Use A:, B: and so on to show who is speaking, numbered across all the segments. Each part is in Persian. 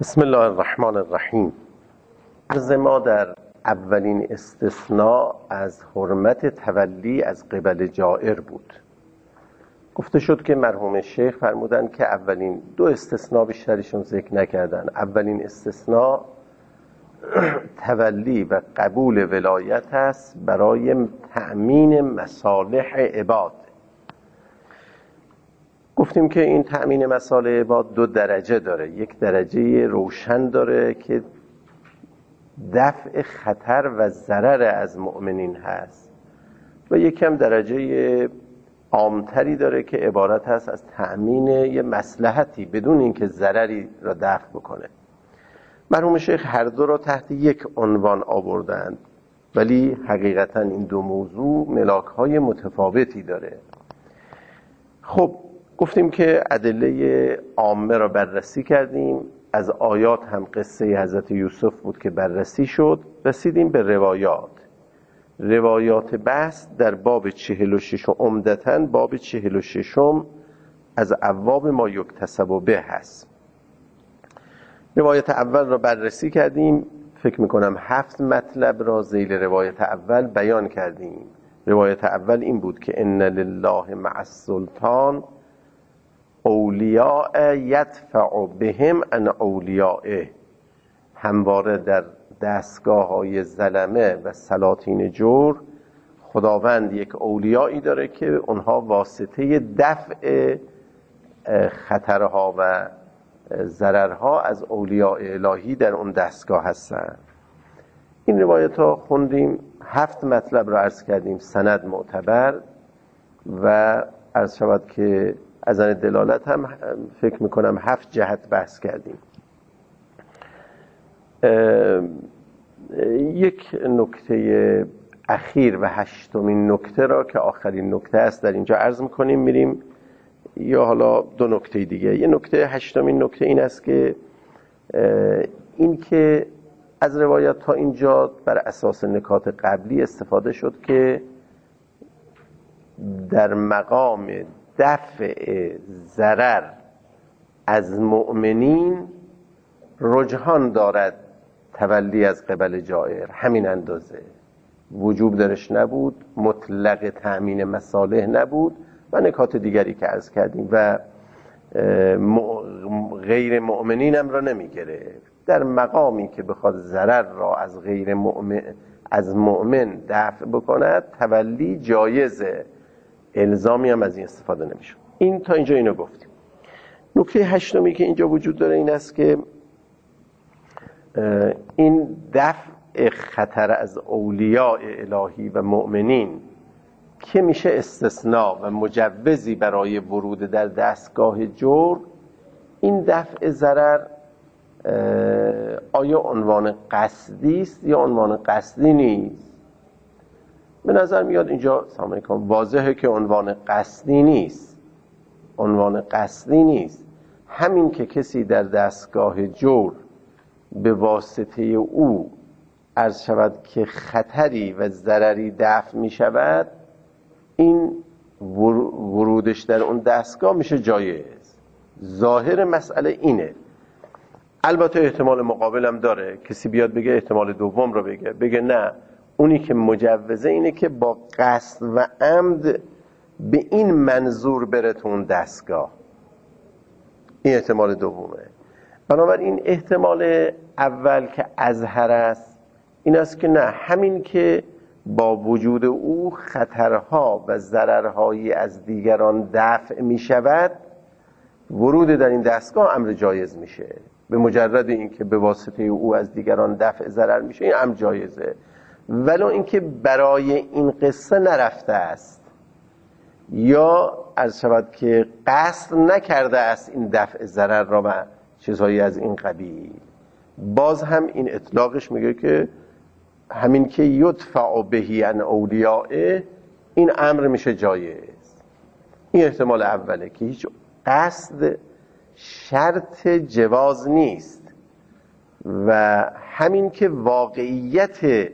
A: بسم الله الرحمن الرحیم. عرض ما در اولین استثناء از حرمت تولی از قبل جائر بود. گفته شد که مرحوم شیخ فرمودن که اولین دو استثناء بیشترشون ذکر نکردن. اولین استثناء تولی و قبول ولایت است برای تأمین مصالح عباد. گفتیم که این تأمین مصالح عباد دو درجه داره. یک درجه روشن داره که دفع خطر و ضرر از مؤمنین هست و یکم درجه عامتری داره که عبارت هست از تأمین یه مصلحتی بدون اینکه ضرری را دفع بکنه. مرحوم شیخ هر دو را تحت یک عنوان آوردند، ولی حقیقتا این دو موضوع ملاک‌های متفاوتی داره. خب گفتیم که ادله عامه را بررسی کردیم، از آیات هم قصه حضرت یوسف بود که بررسی شد. رسیدیم به روایات بحث در باب 46 عمدتاً باب 46 از ابواب ما یکتسب به هست. روایت اول را بررسی کردیم، فکر میکنم 7 مطلب را ذیل روایت اول بیان کردیم. روایت اول این بود که ان لله مع السلطان اولیاء یدفع بهم عن اولیائه. همواره در دستگاه های ظلمه و سلاطین جور خداوند یک اولیایی داره که اونها واسطه دفع خطرها و ضررها از اولیاء الهی در اون دستگاه هستن. این روایت ها خوندیم، 7 مطلب را عرض کردیم، سند معتبر و عرض شود که از آن دلالت هم فکر میکنم 7 جهت بحث کردیم. یک نکته اخیر و 8مین نکته را که آخرین نکته است در اینجا عرض میکنیم، میریم یا حالا 2 نکته دیگه. یه نکته 8مین نکته این است که این که از روایت تا اینجا بر اساس نکات قبلی استفاده شد که در مقام دفع ضرر از مؤمنین رجحان دارد تولی از قبل جائر. همین اندازه، وجوب درش نبود، مطلق تأمین مصالح نبود و نکات دیگری که عرض کردیم و غیر مؤمنین هم را نمی گرفت. در مقامی که بخواد ضرر را از غیر مؤمن از مؤمن دفع بکند تولی جایزه، الزامی هم از این استفاده نمیشه. این تا اینجا اینو گفتیم. نکته 8می که اینجا وجود داره این است که این دفع خطر از اولیاء الهی و مؤمنین که میشه استثناء و مجوزی برای ورود در دستگاه جور، این دفع ضرر آیا عنوان قصدی است یا عنوان قصدی نیست؟ به نظر میاد اینجا سلام علیکم واضحه که عنوان قصدی نیست. عنوان قصدی نیست. همین که کسی در دستگاه جور به واسطه او عرض شود که خطری و ضرری دفع می شود، این ورودش در اون دستگاه میشه جایز. ظاهر مسئله اینه. البته احتمال مقابل هم داره، کسی بیاد بگه احتمال دوم رو بگه نه، اونی که مجوزه اینه که با قصد و عمد به این منظور بره تو اون دستگاه. این احتمال دومه. بنابراین احتمال اول که اظهر است این است که نه، همین که با وجود او خطرها و ضررهایی از دیگران دفع می شود، ورود در این دستگاه امر جایز میشه. به مجرد اینکه به واسطه او از دیگران دفع ضرر میشه، این امر جایزه. ولو اینکه برای این قصه نرفته است یا عرض شود که قصد نکرده است این دفع ضرر را و چیزهایی از این قبیل، باز هم این اطلاقش میگه که همین که یدفع بهی عن اولیائه، این امر میشه جایز. این احتمال اوله که هیچ قصد شرط جواز نیست و همین که واقعیت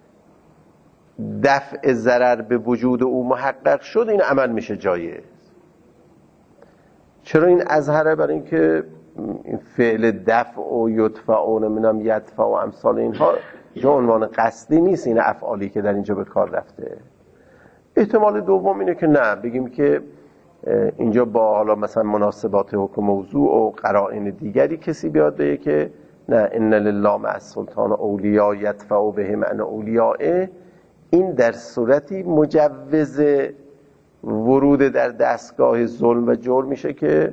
A: دفع ضرر به وجود او محقق شد، این عمل میشه جایز. چرا این اظهره؟ برای اینکه این فعل دفع و یدفع و نمیدونم یدفع و امثال اینها اینجا عنوان قصدی نیست، این افعالی که در اینجا به کار رفته. احتمال دوم اینه که نه، بگیم که اینجا با حالا مثلا مناسبات حکم موضوع و قرائن دیگری کسی بیاد بگه که نه ان لله مع السلطان اولیاء یدفع بهم عن اولیاء، این در صورتی مجوز ورود در دستگاه ظلم و جور میشه که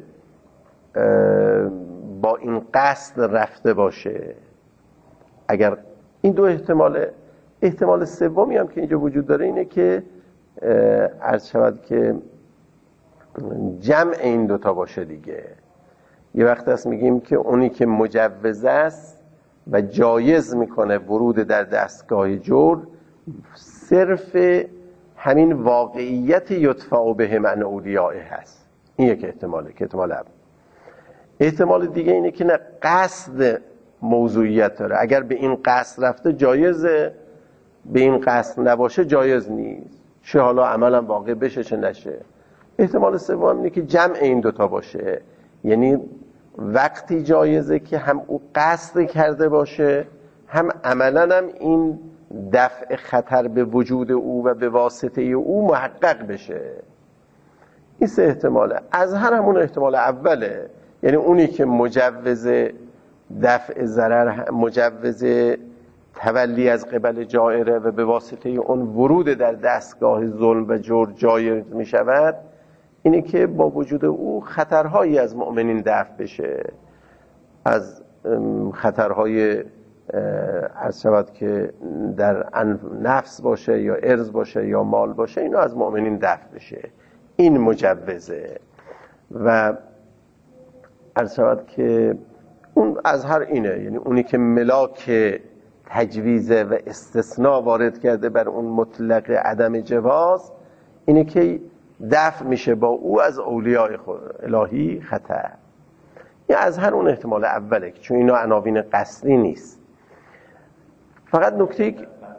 A: با این قصد رفته باشه. اگر این دو احتمال سومی هم که اینجا وجود داره اینه که عرض شود که جمع این دوتا باشه دیگه. یه وقت هست میگیم که اونی که مجوز است و جایز میکنه ورود در دستگاه جور صرف همین واقعیت یدفع بهم عن اولیاء هست. این یک احتماله که احتمال اول. احتمال دیگه اینه که نه، قصد موضوعیت داره، اگر به این قصد رفته جایزه، به این قصد نباشه جایز نیست، چه حالا عملا واقع بشه چه نشه. احتمال سوم اینه که جمع این دوتا باشه، یعنی وقتی جایزه که هم او قصد کرده باشه هم عملا هم این دفع خطر به وجود او و به واسطه او محقق بشه. این سه احتماله. از هر همون احتمال اوله، یعنی اونی که مجوز دفع ضرر، مجوز تولی از قبل جائره و به واسطه اون ورود در دستگاه ظلم و جور جایز می شود، اینه که با وجود او خطرهایی از مؤمنین دفع بشه، از خطرهای عرض شود که در نفس باشه یا ارض باشه یا مال باشه، اینو از مؤمنین دفع بشه. این مجوزه. و عرض شود که اون از هر اینه، یعنی اونی که ملاک تجویزه و استثناء وارد کرده بر اون مطلق عدم جواز، اینه که دفع میشه با او از اولیاء الهی خطر. این از هر اون احتمال اوله، چون اینا عناوین قصدی نیست. فقط نکته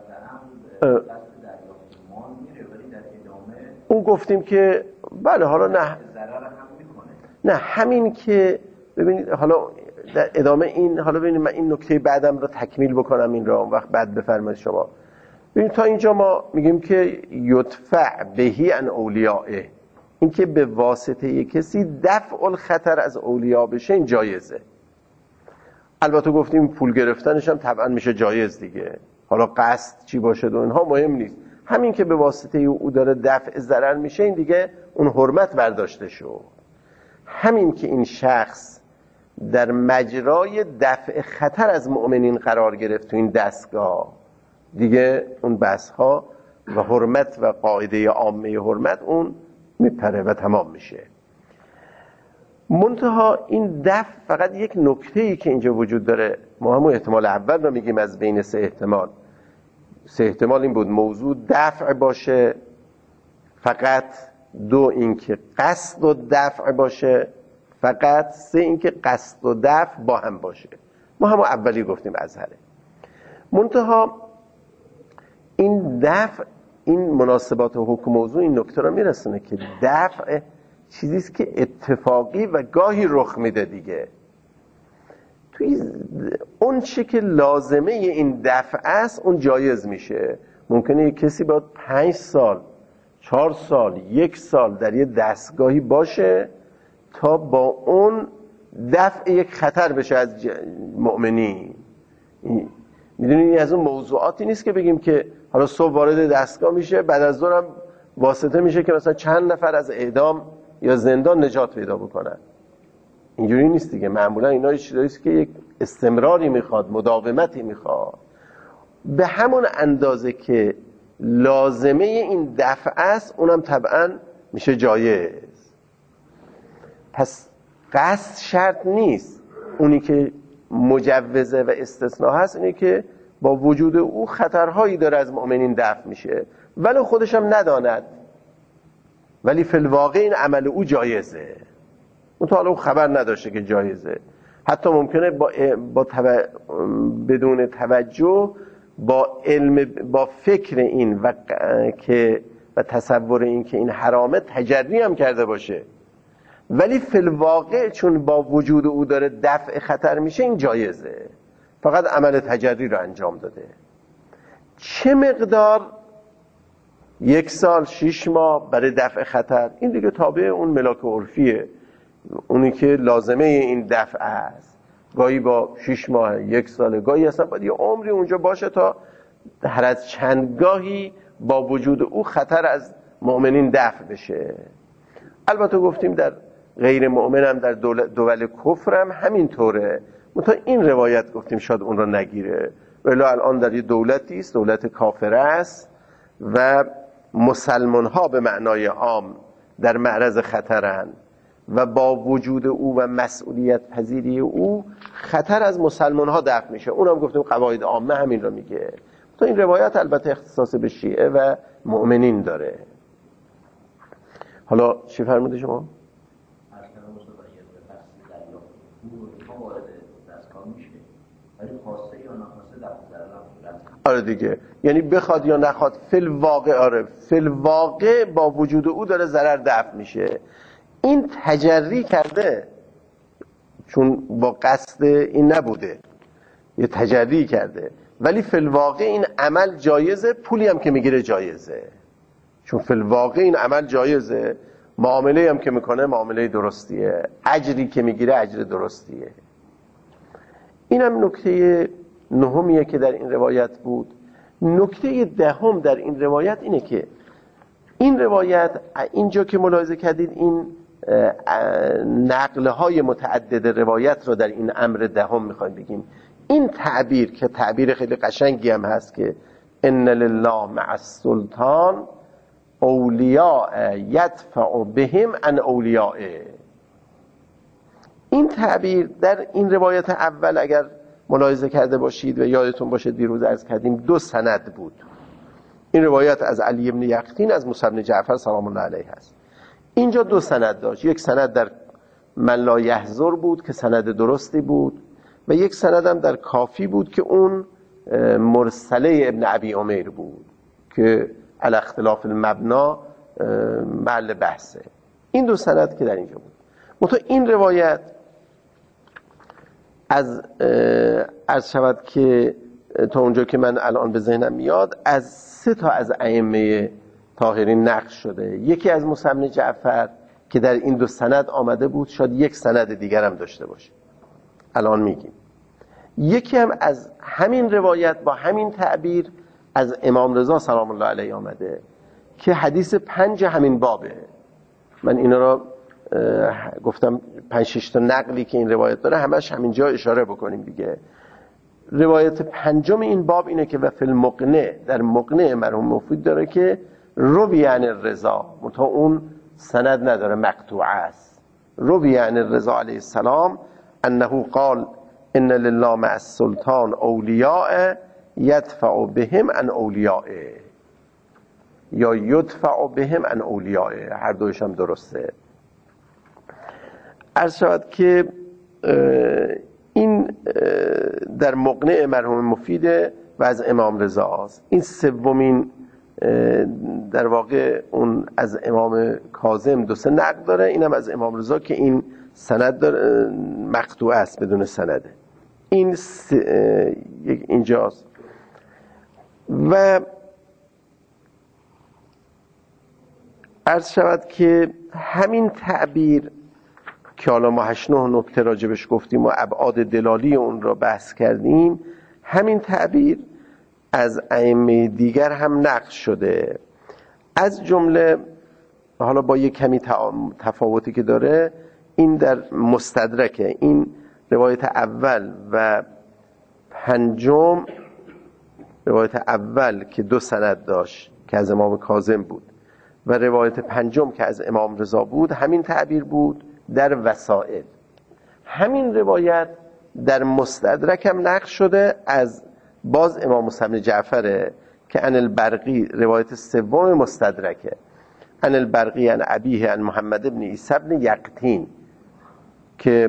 A: اون گفتیم که بله، حالا نه همین که ببینید، حالا در ادامه این، حالا ببینید من این نکته بعدم رو تکمیل بکنم، این رو وقت بعد بفرمایید شما. ببینید تا اینجا ما میگیم که یدفع بهی عن اولیائه، این که به واسطه کسی دفع الخطر از اولیاء بشه، این جایزه. البته گفتیم پول گرفتنش هم طبعا میشه جایز دیگه، حالا قصد چی باشه و اینها مهم نیست، همین که به واسطه او داره دفع ضرر میشه، این دیگه اون حرمت برداشته شد. همین که این شخص در مجرای دفع خطر از مؤمنین قرار گرفت تو این دستگاه، دیگه اون بحث ها و حرمت و قاعده عامه حرمت اون میپره و تمام میشه. منتها این دفع فقط یک نکته‌ای که اینجا وجود داره، ما همون احتمال اول رو میگیم از بین سه احتمال. سه احتمال این بود موضوع دفع باشه فقط، دو این که قصد و دفع باشه فقط، سه این که قصد و دفع با هم باشه. ما همون اولی گفتیم ازهره. منتها این دفع، این مناسبات حکم موضوع این نکته رو میرسونه که دفع چیزیست که اتفاقی و گاهی رخ میده دیگه. توی اون چی که لازمه این دفع است اون جایز میشه. ممکنه یک کسی باید 5 سال 4 سال 1 سال در یه دستگاهی باشه تا با اون دفع یک خطر بشه از مؤمنین. میدونید این از اون موضوعاتی نیست که بگیم که حالا صبح وارد دستگاه میشه، بعد از ظهر هم واسطه میشه که مثلا چند نفر از اعدام یا زندان نجات پیدا بکنن. اینجوری نیست دیگه. معمولا اینا چیزاییه که یک استمراری میخواد، مداومتی میخواد. به همون اندازه که لازمه این دفع است اونم طبعا میشه جایز. پس قصد شرط نیست. اونی که مجوزه و استثناء هست اینه که با وجود او خطرهایی داره از مؤمنین دفع میشه ولی خودش هم نداند، ولی فی الواقع این عمل او جایزه، اون تا حالا او خبر نداشته که جایزه. حتی ممکنه بدون توجه با علم، با فکر این و تصور این که این حرامه تجری هم کرده باشه. ولی فی الواقع چون با وجود او داره دفع خطر میشه این جایزه، فقط عمل تجری رو انجام داده. چه مقدار 1 سال 6 ماه برای دفع خطر، این دیگه تابع اون ملاک عرفیه، اونی که لازمه این دفع است. گاهی با 6 ماه 1 سال، گاهی اصلا باید یه عمری اونجا باشه تا هر از چندگاهی با وجود او خطر از مؤمنین دفع بشه. البته گفتیم در غیر مؤمن هم در دول کفر هم همین طوره، منتها این روایت گفتیم شاید اون رو نگیره، ولی الان در یه دولتی است، دولت کافره است و مسلمان ها به معنای عام در معرض خطرن و با وجود او و مسئولیت پذیری او خطر از مسلمان ها دفع میشه. اونم گفتیم قواعد عامه همین رو میگه. تو این روایت البته اختصاص به شیعه و مؤمنین داره. حالا چی فرموده شما؟ آره دیگه، یعنی بخواد یا نخواد فی الواقع، آره فی الواقع با وجود او داره ضرر دفع میشه. این تجری کرده چون با قصد این نبوده، یه تجری کرده، ولی فی الواقع این عمل جایزه، پولی هم که میگیره جایزه، چون فی الواقع این عمل جایزه، معامله هم که میکنه معامله درستیه، اجری که میگیره اجر درستیه. اینم نکته نهمیه که در این روایت بود. نکته دهم در این روایت اینه که این روایت اینجا که ملاحظه کردید این نقلهای متعدد روایت رو در این امر دهم میخوایم بگیم. این تعبیر که تعبیر خیلی قشنگی هم هست که ان لله مع السلطان اولیاء یدفع بهم عن اولیائه، این تعبیر در این روایت اول اگر ملاحظه کرده باشید و یادتون باشه دیروز عرض کردیم 2 سند بود. این روایت از علی بن یقطین از موسی بن جعفر سلام الله علیه هست. اینجا 2 سند داشت، یک سند در من لا یحضر بود که سند درستی بود و یک سند هم در کافی بود که اون مرسله ابن ابی عمیر بود که علی اختلاف المبنا محل بحثه. این 2 سند که در اینجا بود. منتها این روایت از شود که تا اونجا که من الان به ذهنم میاد از 3 تا از ائمه طاهرین نقل شده. یکی از موسی بن جعفر که در این 2 سند آمده بود، شاید یک سند دیگر هم داشته باشه، الان میگیم. یکی هم از همین روایت با همین تعبیر از امام رضا سلام الله علیه آمده که حدیث 5 همین بابه. من اینا را گفتم 5-6 تا نقلی که این روایت داره همش همینجا اشاره بکنیم دیگه. روایت 5 این باب اینه که و فی المقنع، در مقنع مرحوم مفید داره که روی عن الرضا، منتها اون سند نداره، مقطوعه است. روی عن الرضا علیه السلام انه قال ان لله مع السلطان اولیاء یدفع بهم عن اولیائه، یا یدفع بهم عن اولیائه، هر دویش هم درسته. عرض شود که این در مقنع مرحوم مفیده و از امام رضا است. این سومین در واقع اون از امام کاظم 2 نقل داره، اینم از امام رضا که این سند داره، مقطوع است بدون سنده. این اینجاست. و عرض شود که همین تعبیر که حالا ما 8-9 نکته راجبش گفتیم و ابعاد دلالی اون را بحث کردیم، همین تعبیر از ائمه دیگر هم نقل شده. از جمله حالا با یک کمی تفاوتی که داره، این در مستدرکه، این روایت اول و 5 روایت اول که 2 سند داشت که از امام کاظم بود و روایت 5 که از امام رضا بود، همین تعبیر بود در وسائل. همین روایت در مستدرک هم نقل شده از باز امام موسی بن جعفر که ان البرقی، روایت 3 مستدرکه، ان البرقی عن ابیه عن محمد بن عیسی بن یقطین، که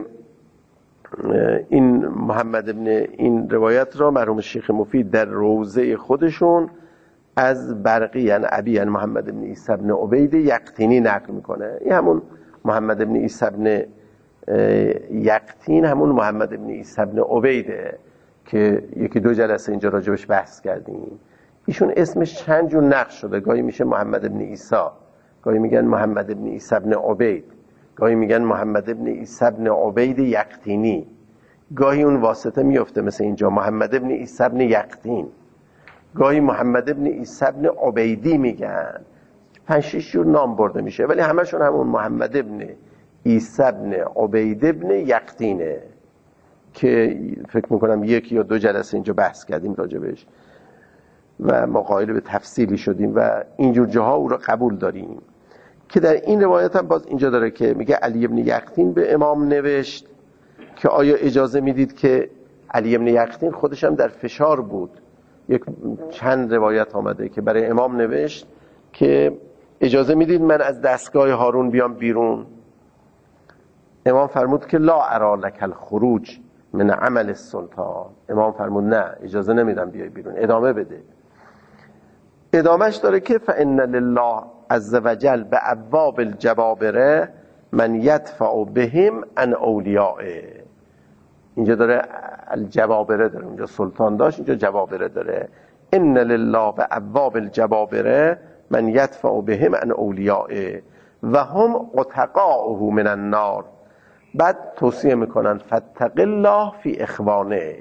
A: این محمد بن این روایت را مرحوم شیخ مفید در روضه خودشون از برقی عن ابی عن محمد بن عیسی بن عبید یقطینی نقل میکنه. این همون محمد ابن عیسی ابن یقطین همون محمد ابن عیسی ابن عبیده که یکی دو جلسه اینجا راجبش بحث کردیم. ایشون اسمش چند جور نقش شده، گاهی میشه محمد ابن عیسی، گاهی میگن محمد ابن عیسی ابن عبید، گاهی میگن محمد ابن عیسی ابن عبید یقطینی، گاهی اون واسطه میفته مثل اینجا محمد ابن عیسی ابن یقطین، گاهی محمد ابن عیسی ابن عبیدی میگن. 5-6 جور نام برده میشه، ولی همشون همون محمد ابن عیسی ابن عبید ابن یقطینه که فکر میکنم 1 یا 2 جلسه اینجا بحث کردیم راجبش و ما قائل به تفصیلی شدیم و اینجور جاها او را قبول داریم. که در این روایت هم باز اینجا داره که میگه علی ابن یقطین به امام نوشت که آیا اجازه میدید که علی ابن یقطین خودش هم در فشار بود. چند روایت آمده که برای امام نوشت که اجازه میدید من از دستگاه هارون بیام بیرون. امام فرمود که لا ارا لک الخروج من عمل السلطان. امام فرمود نه، اجازه نمیدم بیای بیرون، ادامه بده. ادامهش داره که فإن لله عز وجل به ابواب الجبابره من یدفع بهم عن اولیائه. اینجا داره الجبابره داره، اونجا سلطان داشت، اینجا جبابره داره. ان لله به ابواب الجبابره من یدفع بهم عن اولیائه و هم عتقاؤه من النار. بعد توصیه میکنن فاتق الله فی اخوانک.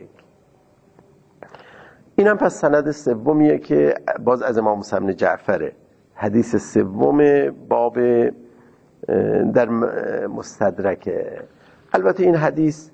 A: اینم پس سند سومیه که باز از امام موسی بن جعفره، حدیث سوم باب در مستدرکه. البته این حدیث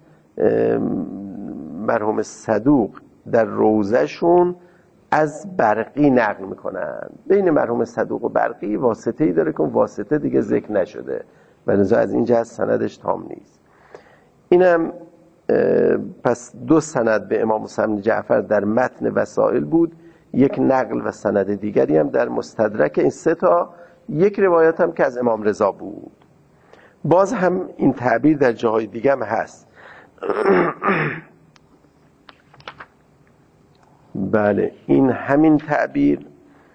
A: مرحوم صدوق در روزهشون از برقی نقل میکنن. بین مرحوم صدوق و برقی واسطه‌ای داره که واسطه دیگه ذکر نشده و لذا از این جهت سندش تام نیست. اینم پس 2 سند به امام موسی بن جعفر در متن وسائل بود، 1 نقل و سند دیگری هم در مستدرک. این 3 تا، 1 روایت هم که از امام رضا بود. باز هم این تعبیر در جاهای دیگه هم هست. بله این همین تعبیر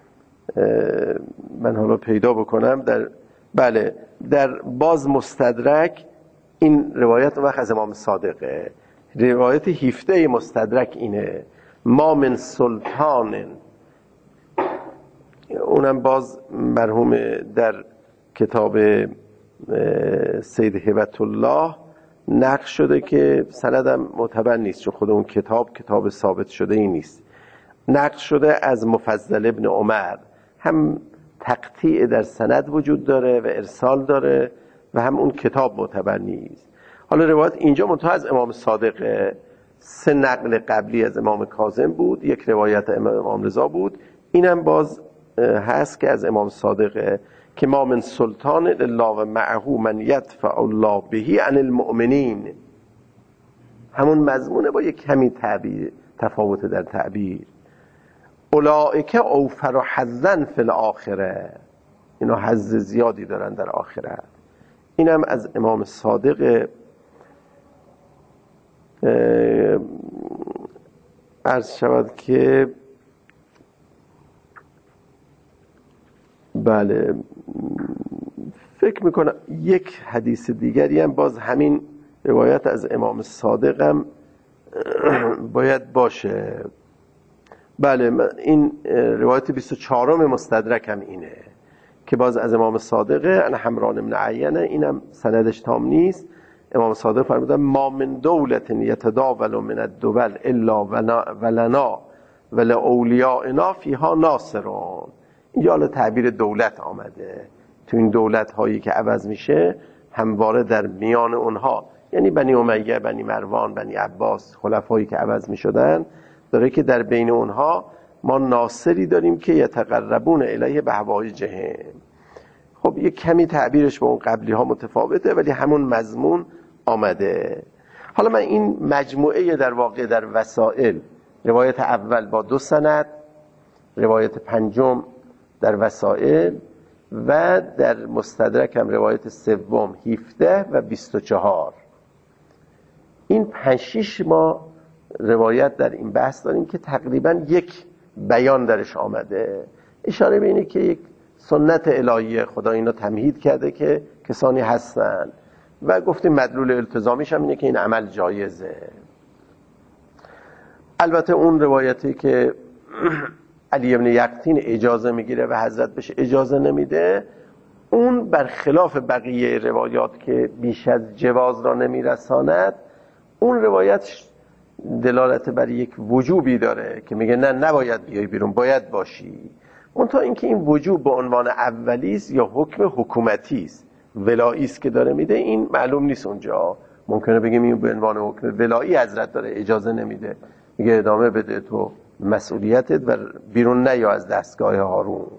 A: من حالا پیدا بکنم بله در باز مستدرک این روایت وقت از امام صادقه. روایت 17 مستدرک اینه ما من سلطان، اونم باز مرحوم در کتاب سید هبت الله نقل شده که سندم معتبر نیست چون خود اون کتاب ثابت شده ای نیست. نقل شده از مفضل ابن عمر، هم تقطیع در سند وجود داره و ارسال داره و هم اون کتاب معتبر نیست. حالا روایت اینجا منتها از امام صادقه. 3 نقل قبلی از امام کاظم بود، 1 روایت امام رضا بود، اینم باز هست که از امام صادقه که ما من سلطان الا و معه من یدفع الله به عن المؤمنین. همون مضمونه با 1 کمی تعبیر تفاوت در تعبیر. اولئک اوفر حظا فی الاخره، اینا حظ زیادی دارن در آخرت. اینم از امام صادق. عرض شود که بله فکر میکنم 1 حدیث دیگری هم باز همین روایت از امام صادق هم باید باشه. بله این روایت 24 مستدرک هم اینه که باز از امام صادقه ان حمران بن عینه، اینم سندش تام نیست. امام صادق فرمودن ما من دولت یتداول من الدول الا ولنا ولأولیائنا فیها ناصرون. اینجا حالا تعبیر دولت آمده، تو این دولت هایی که عوض میشه همواره در میان اونها، یعنی بنی امیه، بنی مروان، بنی عباس، خلفایی که عوض میشدن، داره که در بین اونها ما ناصری داریم که یتقربون الیه بهوایجهم. خب یک کمی تعبیرش با اون قبلی ها متفاوته ولی همون مضمون آمده. حالا من این مجموعه در واقع در وسائل، روایت اول با 2 سند، روایت 5 در وسائل و در مستدرک هم روایت 3 17 و 24، این 5-6 ما روایت در این بحث داریم که تقریبا 1 بیان درش آمده. اشاره به اینه که یک سنت الهی خدا اینا تمهید کرده که کسانی هستن و گفتیم مدلول التزامیش هم اینه که این عمل جایزه. البته اون روایتی که علی بن یقطین اجازه میگیره و حضرت بهش اجازه نمیده، اون برخلاف بقیه روایات که بیش از جواز را نمیرساند، اون روایت دلالت بر یک وجوبی داره که میگه نه نباید بیای بیرون، باید باشی. منتها اینکه این وجوب به عنوان اولیست یا حکم حکومتی است، ولایی است که داره میده، این معلوم نیست. اونجا ممکنه بگیم این به عنوان حکم ولایی حضرت داره اجازه نمیده، میگه ادامه بده تو مسئولیتت و بیرون نیا از دستگاه هارون.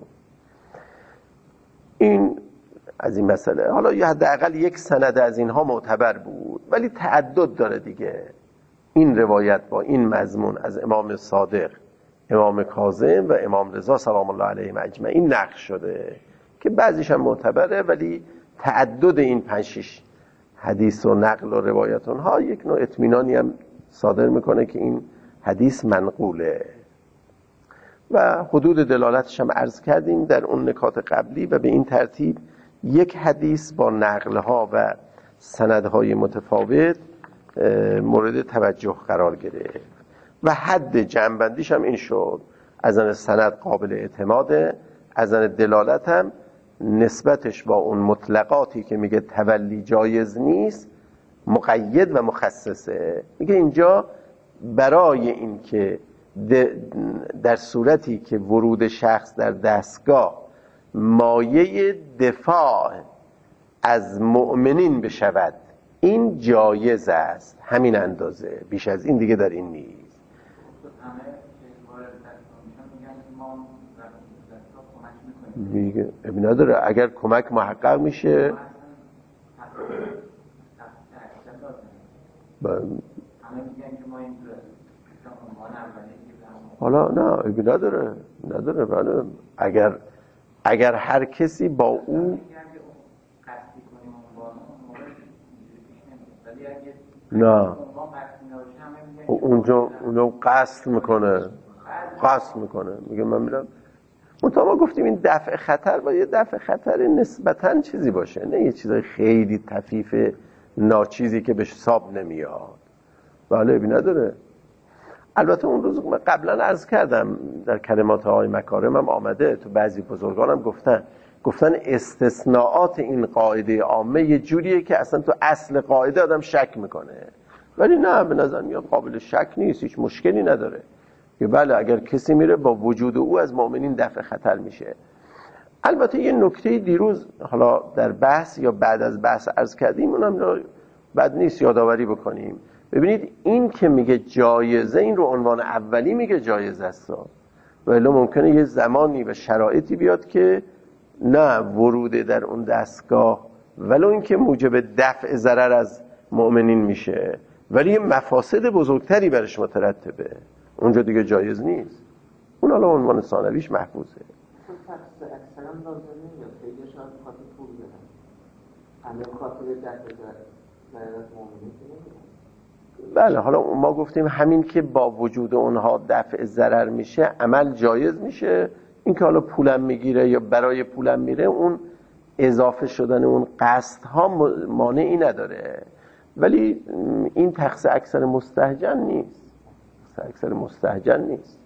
A: این از این مسئله. حالا یا حداقل یک سند از اینها معتبر بود، ولی تعدد داره دیگه. این روایت با این مضمون از امام صادق، امام کاظم و امام رضا سلام الله علیهم اجمعین نقل شده که بعضیش هم معتبره، ولی تعدد این 5-6 حدیث و نقل و روایت اونها یک نوع اطمینانی هم صادر میکنه که این حدیث منقوله. و حدود دلالتش هم عرض کردیم در اون نکات قبلی، و به این ترتیب یک حدیث با نقلها و سندهای متفاوت مورد توجه قرار گرفت و حد جمع‌بندیش هم این شد: از نظر سند قابل اعتماده، از نظر دلالت هم نسبتش با اون مطلقاتی که میگه تولی جایز نیست مقید و مخصصه. میگه اینجا برای این که در صورتی که ورود شخص در دستگاه مایه دفاع از مؤمنین بشود، این جایز است، همین اندازه، بیش از این دیگه در این نیست. دیگه ابی نداره، اگر کمک محقق میشه حالا نه ابی نداره بله. اگر هر کسی با او نه اونجا قصد میکنه میگه من میرم. منتها ما گفتیم این دفع خطر با یه دفع خطر نسبتاً چیزی باشه، نه یه چیز خیلی طفیف ناچیزی که بهش حساب نمیاد. بله ابی نداره. البته اون روز من قبلا عرض کردم در کلمات آقای مکارم هم آمده، تو بعضی بزرگان هم گفتن استثناءات این قاعده عامه یه جوریه که اصلا تو اصل قاعده آدم شک میکنه، ولی نه به نظر میاد قابل شک نیست، هیچ مشکلی نداره که بله اگر کسی میره با وجود او از مؤمنین دفع خطر میشه. البته یه نکته دیروز حالا در بحث یا بعد از بحث عرض کردیم، اونم بد نیست یادآوری بکنیم. ببینید این که میگه جایزه، این رو عنوان اولی میگه جایزه است، ولی ممکنه یه زمانی و شرایطی بیاد که نه ورود در اون دستگاه ولو این که موجب دفع ضرر از مؤمنین میشه، ولی یه مفاسد بزرگتری برش مترتبه، اونجا دیگه جایز نیست. اون حالا عنوان ثانویش محفوظه.
B: اکثرا لازم نمیاد خیلی شاید خاطر پول بدن، همه خاطر دفع ضرر از مؤمنین نمیدن.
A: بله حالا ما گفتیم همین که با وجود اونها دفع ضرر میشه عمل جایز میشه. این که حالا پولم میگیره یا برای پولم میره، اون اضافه شدن اون قصدها مانعی نداره، ولی این تقص اکثر مستهجن نیست. اکثر مستهجن نیست.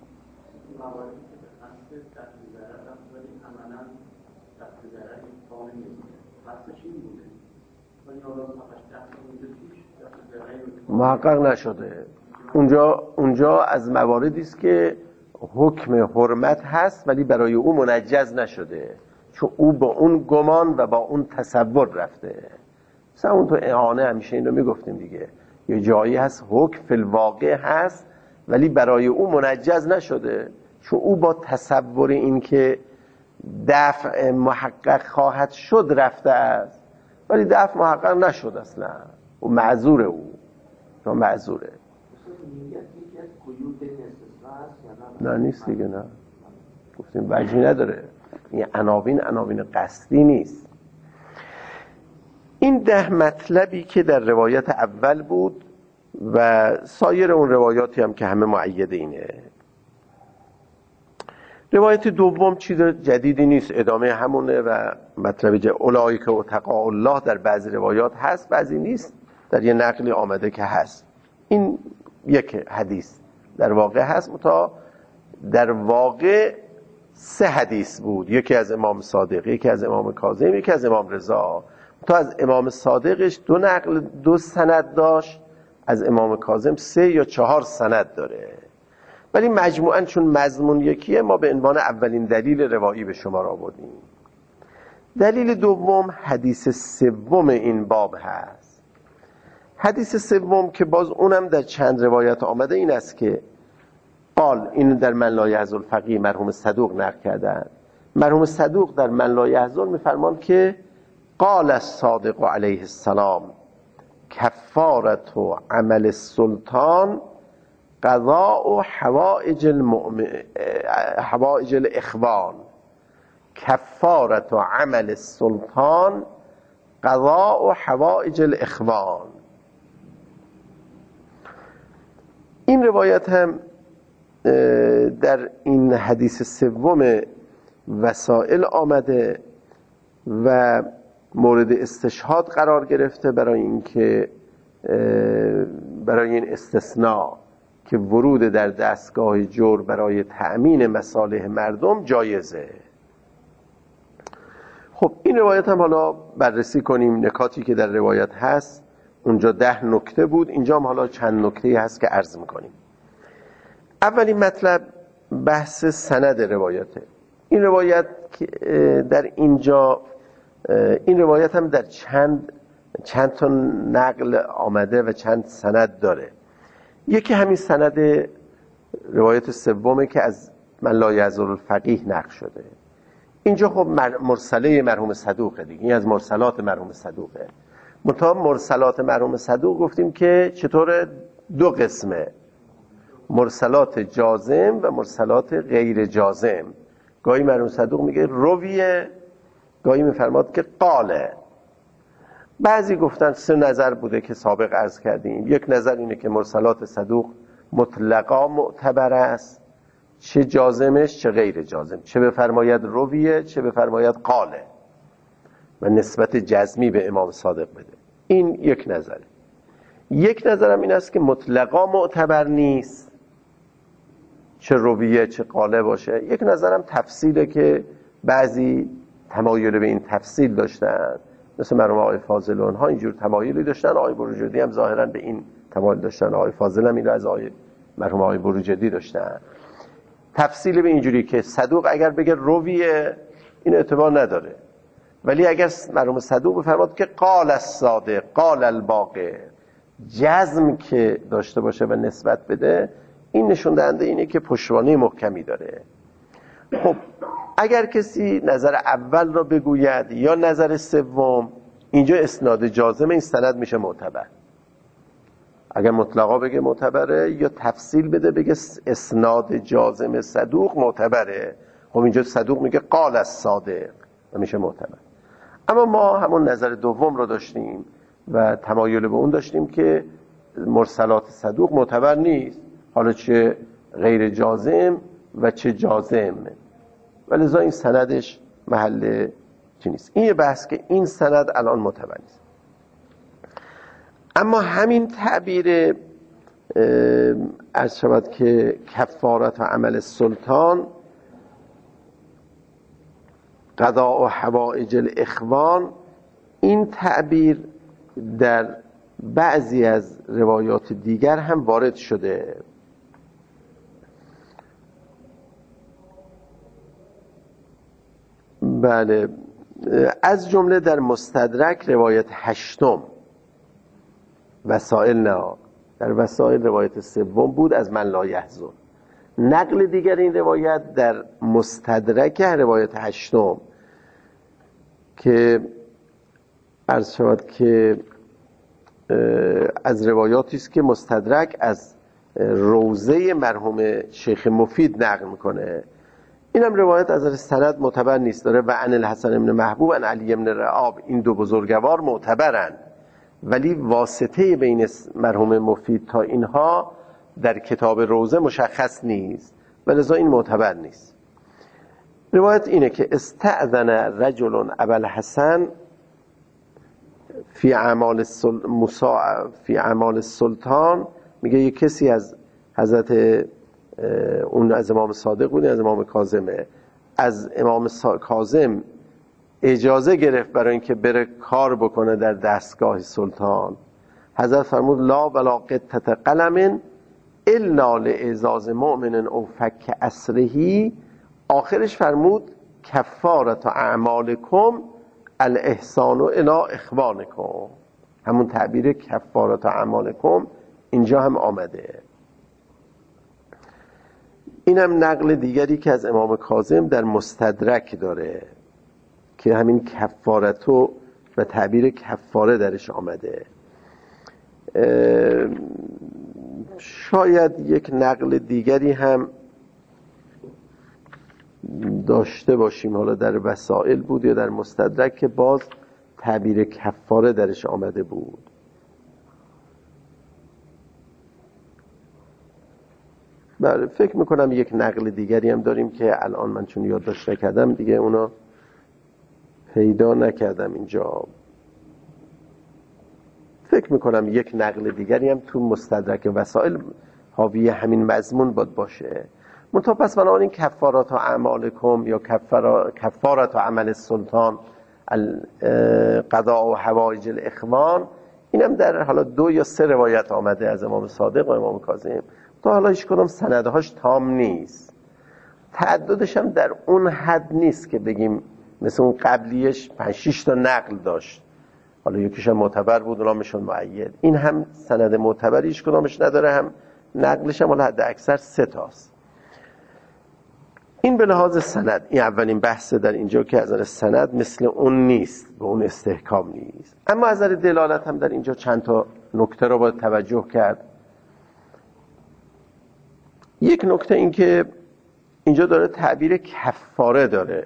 A: محقق نشده. اونجا از مواردی است که حکم حرمت هست ولی برای او منجز نشده، چون او با اون گمان و با اون تصور رفته. مثلا اون تو اعانه همیشه این رو میگفتیم دیگه، یه جایی هست حکم فی الواقع هست ولی برای او منجز نشده، چون او با تصور این که دفع محقق خواهد شد رفته است، ولی دفع محقق نشد اصلا. او معذوره، او معذوره. نه نیست دیگه، نه گفتیم وجهی نداره. این عناوین قصدی نیست. این 10 مطلبی که در روایت اول بود و سایر اون روایاتی هم که همه مؤید اینه. روایت دوم چیز جدیدی نیست، ادامه همونه و مطلب اولئک اتقاء الله در بعضی روایات هست، بعضی نیست، در یه نقلی آمده که هست. این یک حدیث در واقع هست، در واقع 3 حدیث بود، یکی از امام صادق، یکی از امام کاظم، یکی از امام رضا. از امام صادقش 2 سند داشت، از امام کاظم 3 یا 4 سند داره، ولی مجموعاً چون مضمون یکیه ما به عنوان اولین دلیل روایی به شما را آوردیم. دلیل دوم حدیث سوم این باب هست. حدیث سوم که باز اونم در چند روایت آمده این است که قال، این در من لا یحزن الفقیه مرحوم صدوق نقل کردن. مرحوم صدوق در من لا یحزن میفرمان که قال الصادق علیه السلام کفارت عمل السلطان قضاء حوائج الاخوان. کفارت عمل السلطان قضاء حوائج الاخوان. این روایت هم در این حدیث سوم وسائل آمده و مورد استشهاد قرار گرفته برای اینکه برای این استثناء که ورود در دستگاه جور برای تأمین مصالح مردم جایزه. خب این روایت هم حالا بررسی کنیم، نکاتی که در روایت هست. اونجا 10 نکته بود، اینجا هم حالا چند نکته هست که عرض میکنیم. اولین مطلب بحث سند روایته. این روایت در اینجا، این روایت هم در چند تا نقل آمده و چند سند داره. یکی همین سند روایت سومه که از من لا یحزن الفقیه نقل شده. اینجا خب مرسله مرحوم صدوقه دیگه، این از مرسلات مرحوم صدوقه. مرسلات مرحوم صدوق گفتیم که چطور 2 قسمه، مرسلات جازم و مرسلات غیر جازم. گاهی مرحوم صدوق میگه رویه، گاهی میفرماد که قاله. بعضی گفتن 3 نظر بوده که سابق عرض کردیم. یک نظر اینه که مرسلات صدوق مطلقا معتبر است، چه جازمش چه غیر جازم، چه بفرماید رویه چه بفرماید قاله، و نسبت جزمی به امام صادق بده. این یک نظره. یک نظرم این است که مطلقا معتبر نیست، چه رویه چه قاله باشه. یک نظرم تفصیله که بعضی تمایل به این تفصیل داشتن، مثل مرحوم آقای فاضل و اونها اینجور تمایلی داشتن. آقای بروجردی هم ظاهرا به این تمایل داشتن، آقای فاضل هم این رو از مرحوم آقای بروجردی داشتن. تفصیل به اینجوری که صدوق اگر بگه رویه این اعتبار نداره، ولی اگر مرحوم صدوق بفرماد که قال الصادق قال الباقر، جزم که داشته باشه و نسبت بده، این نشون دهنده اینه که پشتوانه محکمی داره. خب اگر کسی نظر اول را بگوید یا نظر سوم، اینجا اسناد جازم این سند میشه معتبر. اگر مطلقا بگه معتبره یا تفصیل بده بگه اسناد جازم صدوق معتبره، خب اینجا صدوق میگه قال الصادق و میشه معتبر. اما ما همون نظر دوم رو داشتیم و تمایل به اون داشتیم که مرسلات صدوق معتبر نیست، حالا چه غیر جازم و چه جازم، ولذا این سندش محل چی نیست. این یه بحث که این سند الان معتبر نیست. اما همین تعبیر عرض شود که کفارت و عمل السلطان قضاء و حوائج الاخوان، این تعبیر در بعضی از روایات دیگر هم وارد شده. بله، از جمله در مستدرک روایت 8 وسائل، نه در وسائل روایت 3 بود از من لا یحزن. نقل دیگر این روایت در مستدرک روایت 8 که عرض شود که از روایاتی است که مستدرک از روضه مرحوم شیخ مفید نقل میکنه. اینم روایت از نظر سند معتبر نیست، داره و عن الحسن بن محبوب عن علی بن رعاب، این 2 بزرگوار معتبرن، ولی واسطه بین مرحوم مفید تا اینها در کتاب روضه مشخص نیست، ولذا این معتبر نیست. روایت اینه که استأذن رجل ابوالحسن فی اعمال السلطان، میگه یک کسی از حضرت اون از امام صادق بود، از امام کاظمه، از امام کاظم اجازه گرفت برای اینکه بره کار بکنه در دستگاه سلطان. حضرت فرمود لا ولا قطعه قلم الا لاعزاز مؤمن او فک اسره. آخرش فرمود کفارت اعمالکم الاحسان الی اخوانکم. همون تعبیر کفارت اعمالکم اینجا هم آمده. اینم نقل دیگری که از امام کاظم در مستدرک داره که همین کفارتو و تعبیر کفاره درش آمده. شاید یک نقل دیگری هم داشته باشیم، حالا در وسائل بود یا در مستدرک، که باز تعبیر کفاره درش آمده بود. بله فکر میکنم یک نقل دیگری هم داریم که الان من چون یادداشت نکردم دیگه اونا پیدا نکردم اینجا. فکر میکنم یک نقل دیگری هم تو مستدرک وسائل حاوی همین مضمون باشه. منتها پس بنابراین کفارات و اعمالکم یا کفارات و عمل السلطان قضاء و حوائج الاخوان، اینم در حالا 2 یا 3 روایت آمده از امام صادق و امام کاظم. تا حالا هیچ کدوم سندهاش تام نیست، تعددش هم در اون حد نیست که بگیم مثل اون قبلیش 5-6 تا نقل داشت، حالا یکیش هم معتبر بود اونا میشون مؤید. این هم سند معتبری هیچ کدومش نداره، هم نقلش هم حالا حد اکثر 3 تاست. این به لحاظ سند این اولین بحث در اینجا که از نظر سند مثل اون نیست، به اون استحکام نیست. اما از نظر دلالت هم در اینجا چند تا نکته رو باید توجه کرد. یک نکته این که اینجا داره تعبیر کفاره داره،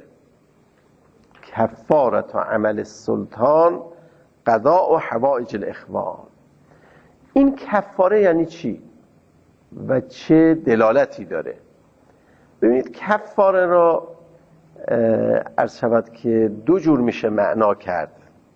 A: کفارت و عمل السلطان قضاء و حوائج الاخوان. این کفاره یعنی چی و چه دلالتی داره؟ ببینید کفاره را عرض شود که 2 جور میشه معنا کرد.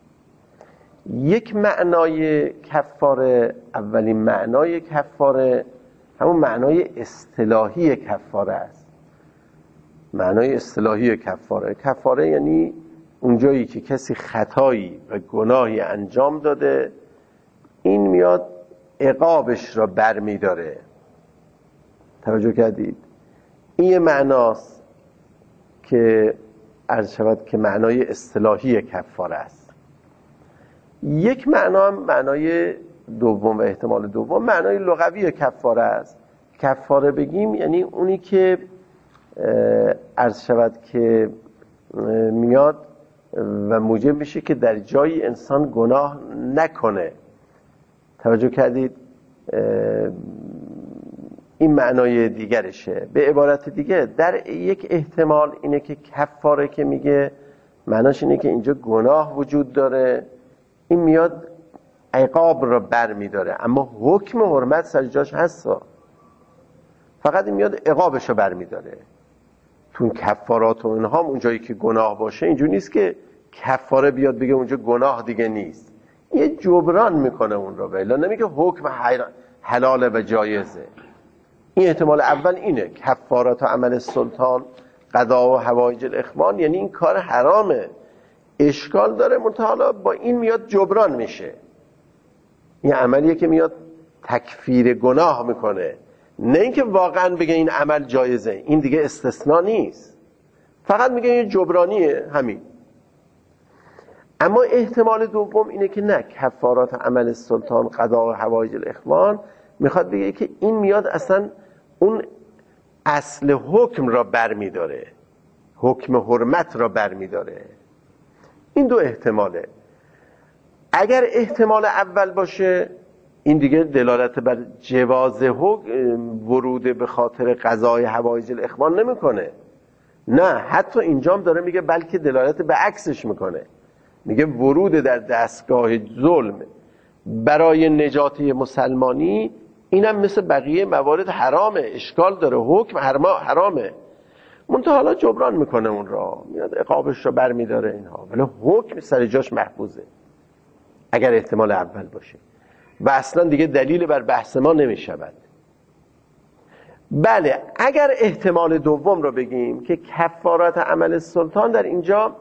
A: یک معنای کفاره، اولین معنای کفاره همون معنای اصطلاحی کفاره است. معنای اصطلاحی کفاره یعنی اونجایی که کسی خطایی و گناهی انجام داده، این میاد عقابش را برمی داره. توجه کردید؟ این معناست که عرض شود که معنای اصطلاحی کفاره است. یک معنا هم معنای دوم و احتمال دوم معنای لغوی کفاره است. کفاره بگیم یعنی اونی که عرض شود که میاد و موجب میشه که در جایی انسان گناه نکنه. توجه کردید؟ این معنای دیگرشه. به عبارت دیگه در یک احتمال اینه که کفاره که میگه معناش اینه که اینجا گناه وجود داره، این میاد عقاب را بر میداره، اما حکم حرمت سر جاش هست، فقط این میاد عقابش رو بر میداره. تو کفارات و اینها اونجایی که گناه باشه اینجوری نیست که کفاره بیاد بگه اونجا گناه دیگه نیست، یه جبران میکنه اون رو، ولی نمیگه حکم حلاله و جایزه. این احتمال اول اینه، کفارات و عمل السلطان قضا و حوائج الاخوان، یعنی این کار حرامه، اشکال داره، منتها با این میاد جبران میشه. این عملیه که میاد تکفیر گناه میکنه، نه اینکه واقعا بگه این عمل جایزه، این دیگه استثناء نیست، فقط میگه این جبرانیه همین. اما احتمال دوم اینه که نه، کفارات عمل السلطان قضا و حوائج الاخوان میخواد بگه که این میاد اصلا اون اصل حکم را برمیداره، حکم حرمت را برمیداره. این 2 احتماله. اگر احتمال اول باشه این دیگه دلالت بر جواز ورود به خاطر قضای حوائج الاخوان نمیکنه، نه، حتی اینجام داره میگه بلکه دلالت به عکسش میکنه، میگه ورود در دستگاه ظلم برای نجات مسلمانی اینم مثل بقیه موارد حرامه، اشکال داره، حکم حرامه، منتها حالا جبران میکنه اون را، میاد عقابش رو برمیداره اینها، ولی حکم سر جاش محفوظه اگر احتمال اول باشه و اصلا دیگه دلیل بر بحث ما نمیشود. بله اگر احتمال دوم رو بگیم که کفارت عمل سلطان در اینجا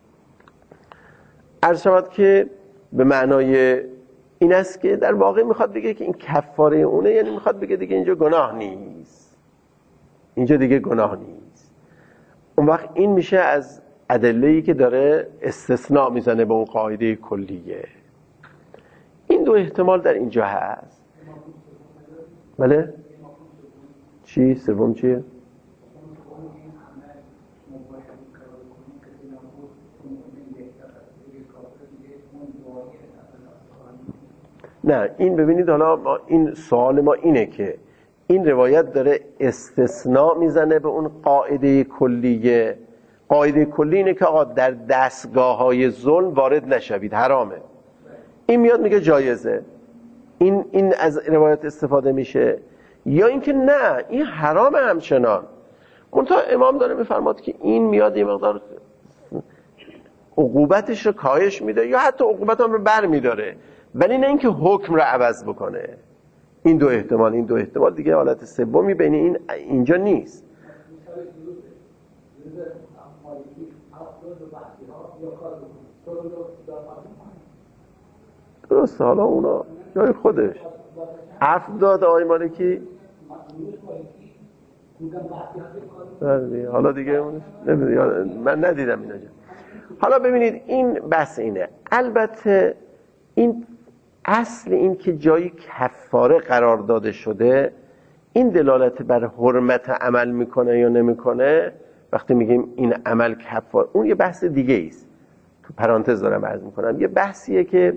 A: عرض شود که به معنای این است که در واقع میخواد بگه که این کفاره اونه، یعنی میخواد بگه دیگه اینجا گناه نیست، اینجا دیگه گناه نیست. اون وقت این میشه از ادله‌ای که داره استثناء میزنه به اون قاعده کلیه. این دو احتمال در اینجا هست. بله چی؟ سوم چیه؟ نه این ببینید، حالا این سوال ما اینه که این روایت داره استثناء میزنه به اون قاعده کلیه. قاعده کلی اینه که آقا در دستگاه‌های ظلم وارد نشوید، حرامه. این میاد میگه جایزه، این از روایت استفاده میشه. یا اینکه نه این حرامه همچنان، منتها امام داره میفرماد که این میاد یه مقدار عقوبتش رو کاهش میده یا حتی عقوبت هم رو بر میداره، ولی نه اینکه حکم رو عوض بکنه. این دو احتمال دیگه حالت سومی بین این اینجا نیست. درست، حالا اونا جای خودش عفو داد آقای مالکی، حالا دیگه من ندیدم اینا. حالا ببینید این بحث اینه. البته این اصل این که جایی کفاره قرار داده شده این دلالت بر حرمت عمل میکنه یا نمیکنه. وقتی میگیم این عمل کفاره، اون یه بحث دیگه است. تو پرانتز دارم عرض میکنم، یه بحثیه که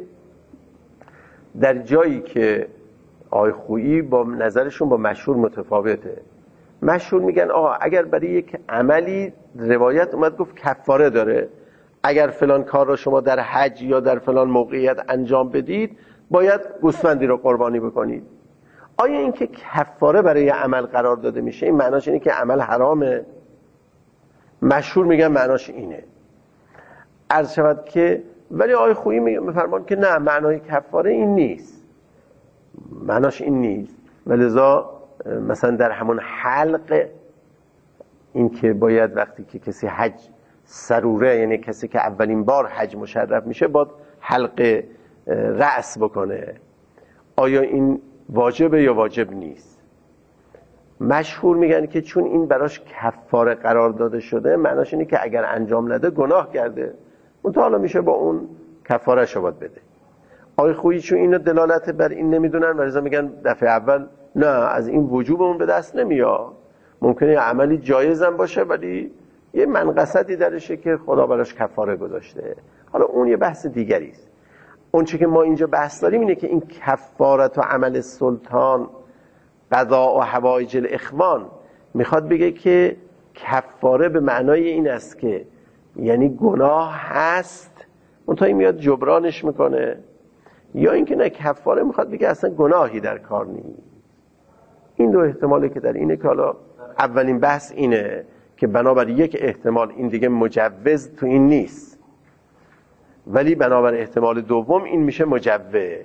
A: در جایی که آقای خویی با نظرشون با مشهور متفاوته. مشهور میگن آقا اگر برای یک عملی روایت اومد گفت کفاره داره، اگر فلان کار را شما در حج یا در فلان موقعیت انجام بدید باید گوسفندی رو قربانی بکنید. آیا این که کفاره برای عمل قرار داده میشه این معناش اینه که عمل حرامه؟ مشهور میگن معناش اینه. عرض شود که ولی آقای خویی میفرمان که نه، معنای کفاره این نیست، معناش این نیست. ولذا مثلا در همون حلق این که باید وقتی که کسی حج سروره، یعنی کسی که اولین بار حج مشرف میشه باید حلق رأس بکنه، آیا این واجبه یا واجب نیست؟ مشهور میگن که چون این براش کفاره قرار داده شده معناش اینه که اگر انجام نده گناه کرده، متعالی میشه با اون کفاره شو باید بده. آقای خویی چون اینو دلالت بر این نمیدونن ولذا میگن دفعه اول نه، از این وجوب اون به دست نمیاد. ممکنه یه عملی جایزم باشه ولی یه منقصدی درشه که خدا براش کفاره گذاشته. حالا اون یه بحث دیگری است. اون چیزی که ما اینجا بحث داریم اینه که این کفارت و عمل سلطان قضاء و حوائج الاخوان میخواد بگه که کفاره به معنای این است که یعنی گناه هست منتها این میاد جبرانش میکنه، یا اینکه نه کفاره میخواد بگه اصلا گناهی در کار نیست. این دو احتمالی که در اینه که حالا اولین بحث اینه که بنابر یک احتمال این دیگه مجوز تو این نیست، ولی بنابر احتمال دوم این میشه مجوز.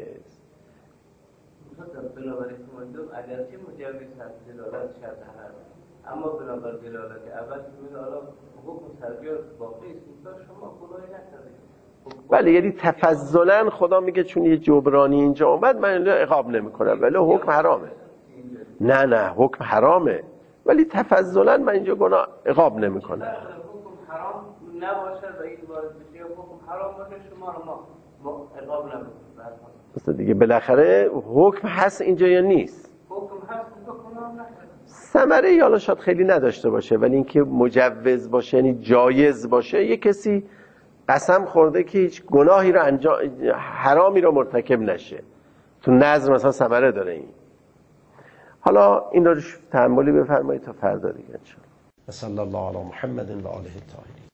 B: بنابر احتمال دوم اگرچه مجوز هست دلالت شرط هست، اما بنابر دلالت اول که حالا حکم سرجار باقی است، شما گناهی نکردید.
A: بله، یعنی تفضلا خدا میگه چون یه جبرانی اینجا اومد من عقاب نمیکنم، ولی حکم حرامه. نه حکم حرامه ولی تفضلا من اینجا گناه عقاب نمیکنم.
B: حکم حرام نباشه و این وارد بشه، حکم حرام باشه شما رو ما عقاب نمیکنیم.
A: مثلا دیگه بالاخره حکم هست اینجا یا نیست؟
B: حکم هست تو گناه نکنید.
A: ثمره یا شاید خیلی نداشته باشه، ولی اینکه مجوز باشه یعنی جایز باشه. یه کسی قسم خورده که هیچ گناهی رو حرامی رو مرتکب نشه، تو نظر مثلا ثمره داره این. حالا این رو تأملی بفرمایید تا فردا دیگه ان شاء الله. صلی الله علی محمد و آله الطاهرین.